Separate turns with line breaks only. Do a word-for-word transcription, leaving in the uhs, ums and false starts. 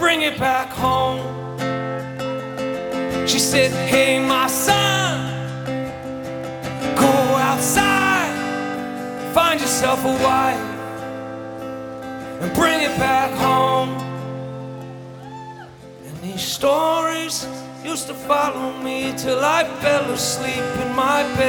bring it back home. She said, hey my son, go outside, find yourself a wife, and bring it back home. And these stories used to follow me till I fell asleep in my bed.